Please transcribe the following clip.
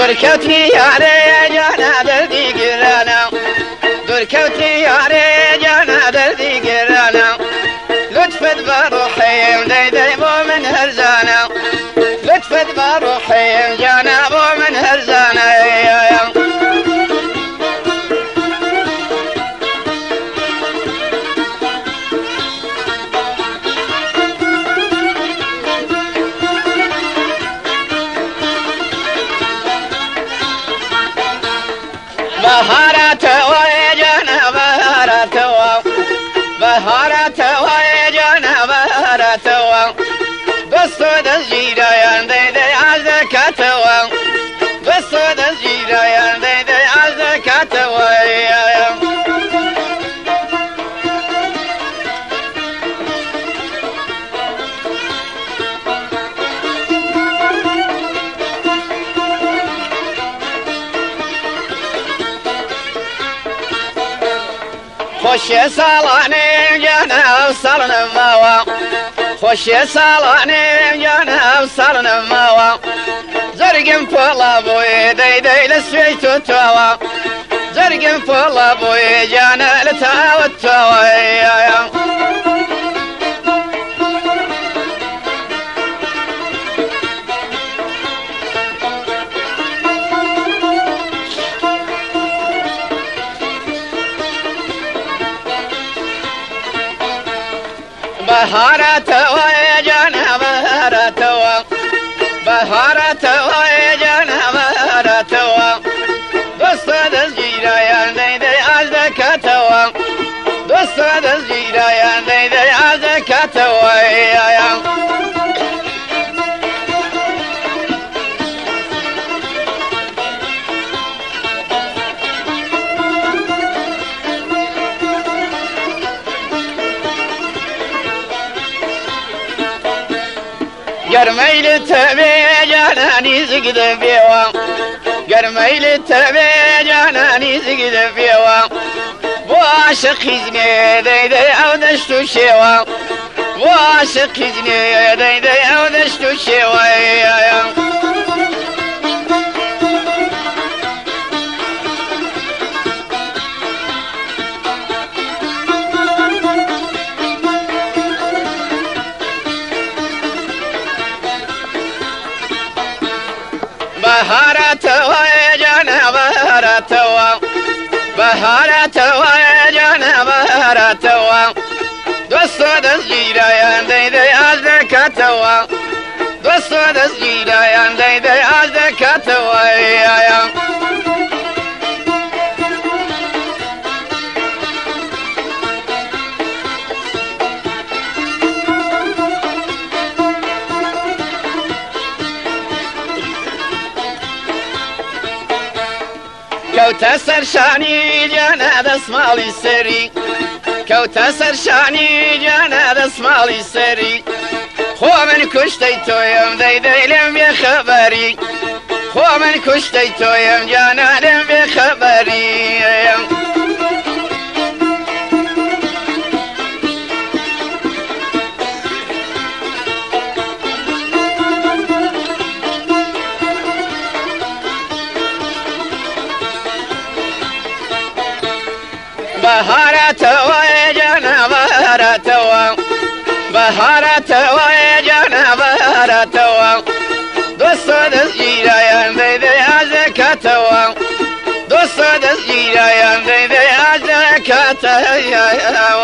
دركوتني ياري جانا دردي قرانا دركوتني ياري جانا دردي قرانا لطفت بروحي ديدي بو من هرزانا لطفت بروحي جانا بو من هرزانا بهارات ويجانا بهارات بهارات ويجانا بهارات بصد الجيرة يندي عزكات بصد الجيرة يندي عزكات خوش سالاني جانا وصلنا ماوا خوش سالاني جانا وصلنا ماوا زرقم فلا بوي ديدي لسويتو توا زرقم فلا بوي جانا لتاوى التوا بهارات ويجانا بهارات بهارات ويجانا بهارات بصد الجيرة يندي عزكات بصد الجيرة يندي عزكات قرميل تبي جاناني زقد بيوا قرميل تبي جاناني زقد بيوا واشق حزني ديدي عودشتو شيوا واشق حزني ديدي عودشتو شيوا بهارات ويجانا بهارات بهارات ويجانا بهارات دوستو دزجيرا يندي عزكات دوستو دزجيرا يندي عزكات كوتسر شاني جانا دسمالي سري كوتسر شاني جانا دسمالي سري خو من كشتي تويم ديدي لم بخبري خو من كشتي تويم جانا لم بخبري بهارات ويجانا بهارات بهارات ويجانا بهارات دوستو دزجيرا يندي عزكات دوستو دزجيرا يندي عزكات